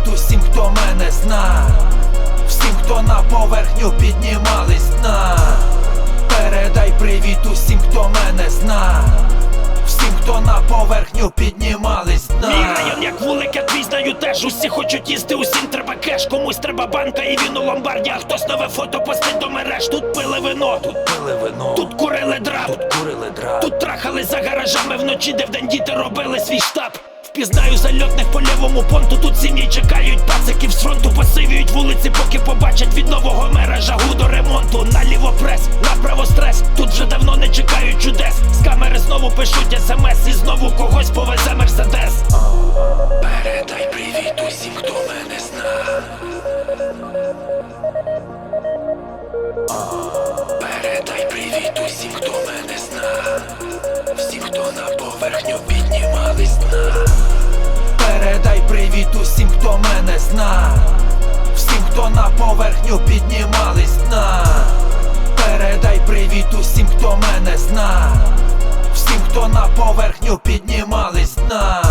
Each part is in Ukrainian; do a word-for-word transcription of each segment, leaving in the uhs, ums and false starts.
привіт усім, хто мене зна, всім, хто на поверхню піднімались дна. Передай привіт усім, хто мене зна, всім, хто на поверхню піднімались дна. Мій район як вулик, я твій знаю теж. Усі хочуть їсти, усім треба кеш. Комусь треба банка і він у ломбарді, а хтось нове фото постить до мереж. Тут пили вино, Тут пили вино, тут курили драп, тут курили драп, тут трахали за гаражами вночі, де вдень діти робили свій штаб. Впізнаю зальотних по лівому понту. Тут сім'ї чекають пациків з фронту. Посивіють вулиці, поки побачать від нового мера жагу до ремонту. Наліво прес, направо стрес. Тут вже давно не чекають чудес. З камери знову пишуть смс, і знову когось повезе мерседес. Передай привіт усім, хто мене зна, передай привіт усім, хто мене зна, всім, хто на поверхню піднімались дна. Передай привіт усім, хто мене зна, всім, хто на поверхню піднімались дна. Передай привіт усім, хто мене зна, всім, хто на поверхню піднімались дна.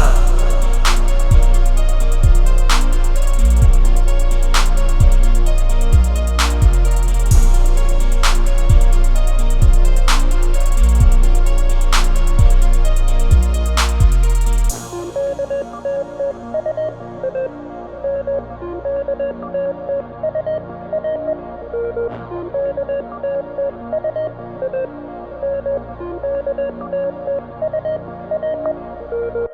Thank you.